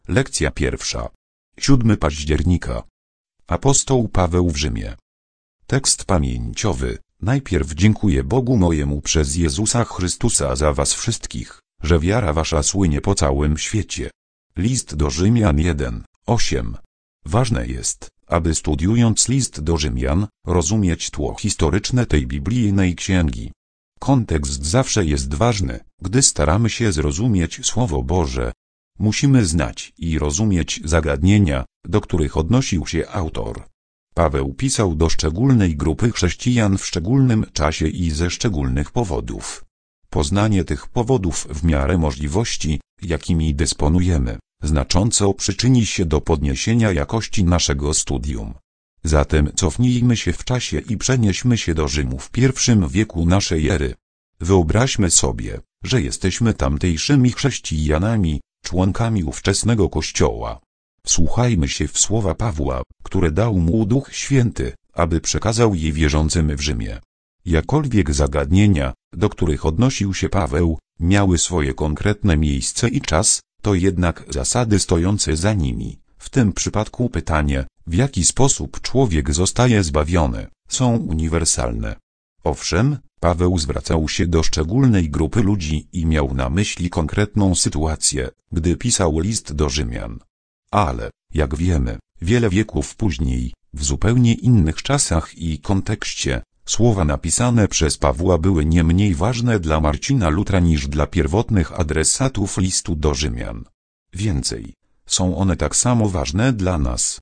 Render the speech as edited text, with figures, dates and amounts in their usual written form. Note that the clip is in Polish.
Lekcja pierwsza. 7 października. Apostoł Paweł w Rzymie. Tekst pamięciowy. Najpierw dziękuję Bogu mojemu przez Jezusa Chrystusa za was wszystkich, że wiara wasza słynie po całym świecie. List do Rzymian 1:8. Ważne jest, aby studiując list do Rzymian, rozumieć tło historyczne tej biblijnej księgi. Kontekst zawsze jest ważny, gdy staramy się zrozumieć Słowo Boże. Musimy znać i rozumieć zagadnienia, do których odnosił się autor. Paweł pisał do szczególnej grupy chrześcijan w szczególnym czasie i ze szczególnych powodów. Poznanie tych powodów w miarę możliwości, jakimi dysponujemy, znacząco przyczyni się do podniesienia jakości naszego studium. Zatem cofnijmy się w czasie i przenieśmy się do Rzymu w I wieku naszej ery. Wyobraźmy sobie, że jesteśmy tamtejszymi chrześcijanami, członkami ówczesnego Kościoła. Wsłuchajmy się w słowa Pawła, które dał mu Duch Święty, aby przekazał je wierzącym w Rzymie. Jakkolwiek zagadnienia, do których odnosił się Paweł, miały swoje konkretne miejsce i czas, to jednak zasady stojące za nimi, w tym przypadku pytanie, w jaki sposób człowiek zostaje zbawiony, są uniwersalne. Owszem, Paweł zwracał się do szczególnej grupy ludzi i miał na myśli konkretną sytuację, gdy pisał list do Rzymian. Ale, jak wiemy, wiele wieków później, w zupełnie innych czasach i kontekście, słowa napisane przez Pawła były nie mniej ważne dla Marcina Lutra niż dla pierwotnych adresatów listu do Rzymian. Więcej, są one tak samo ważne dla nas,